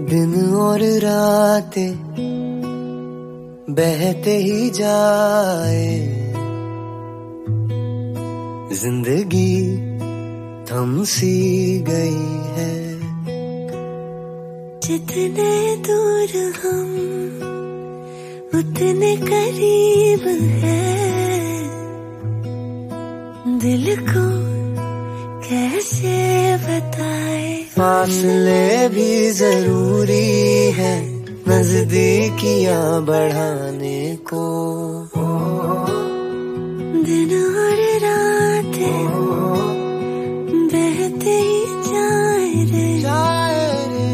दिन और रातें बहते ही जाए, जिंदगी थम सी गई है। जितने दूर हम उतने करीब है, दिल को कैसे बताए। फासले भी जरूरी है नजदीकियां बढ़ाने को। दिन और रातें बहते ही जाए रे,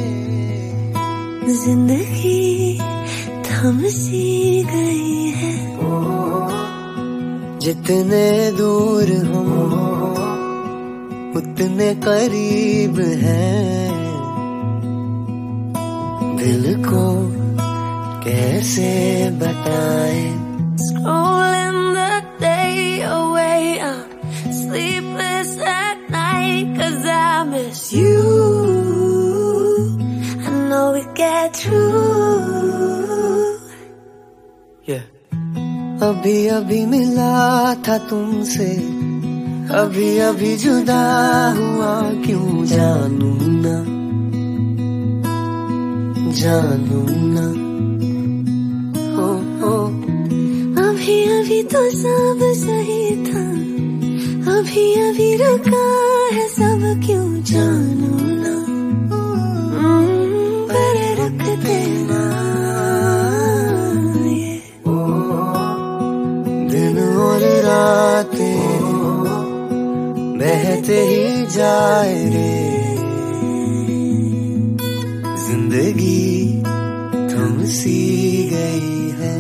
जिंदगी थम सी गई है। जितने दूर हम उतने करीब हैं, दिल को कैसे बताए। Scrolling the day away, I'm sleepless at night 'cause I miss you. I know we get through. Yeah. अभी अभी मिला था तुमसे, अभी अभी जुदा हुआ, क्यों जानू ना, जानू ना। ओ ओ अभी अभी तो सब सही था, अभी अभी रुका है सब, क्यों जानू ना। पर रुकते ना ये दिन और रातें बहते ही जाए रे, जिंदगी थम सी गई है।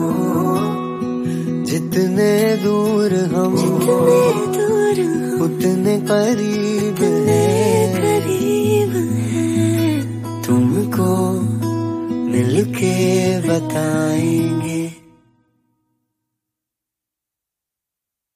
जितने दूर हम उतने करीब है, तुमको मिलके बताएंगे।